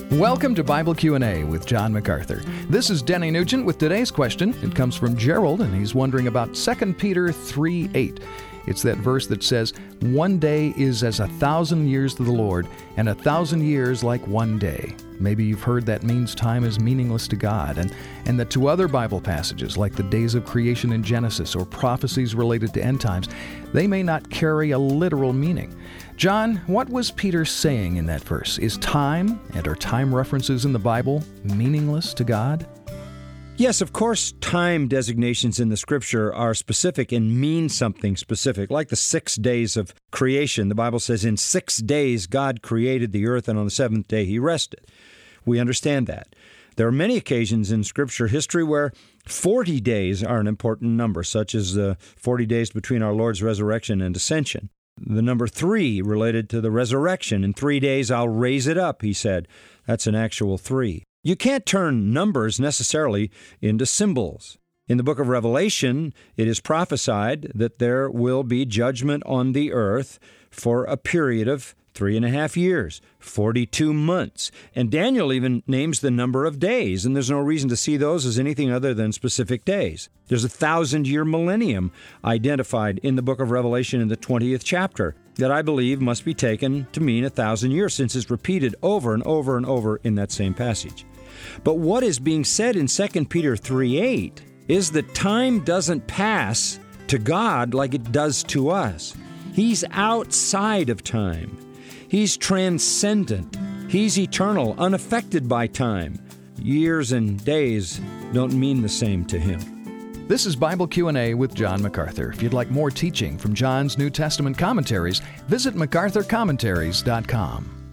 Welcome to Bible Q&A with John MacArthur. This is Denny Nugent with today's question. It comes from Gerald, and he's wondering about 2 Peter 3:8. It's that verse that says, "One day is as 1,000 years to the Lord, and 1,000 years like one day." Maybe you've heard that means time is meaningless to God, and that two other Bible passages, like the days of creation in Genesis or prophecies related to end times, they may not carry a literal meaning. John, what was Peter saying in that verse? Is time and our time references in the Bible meaningless to God? Yes, of course, time designations in the Scripture are specific and mean something specific, like the 6 days of creation. The Bible says, in 6 days God created the earth, and on the seventh day He rested. We understand that. There are many occasions in Scripture history where 40 days are an important number, such as the 40 days between our Lord's resurrection and ascension. The number 3 related to the resurrection. In 3 days I'll raise it up, He said. That's an actual 3. You can't turn numbers necessarily into symbols. In the book of Revelation, it is prophesied that there will be judgment on the earth for a period of 3.5 years, 42 months. And Daniel even names the number of days, and there's no reason to see those as anything other than specific days. There's a 1,000-year millennium identified in the book of Revelation in the 20th chapter that I believe must be taken to mean 1,000 years, since it's repeated over and over and over in that same passage. But what is being said in 2 Peter 3:8 is that time doesn't pass to God like it does to us. He's outside of time. He's transcendent. He's eternal, unaffected by time. Years and days don't mean the same to Him. This is Bible Q&A with John MacArthur. If you'd like more teaching from John's New Testament commentaries, visit MacArthurCommentaries.com.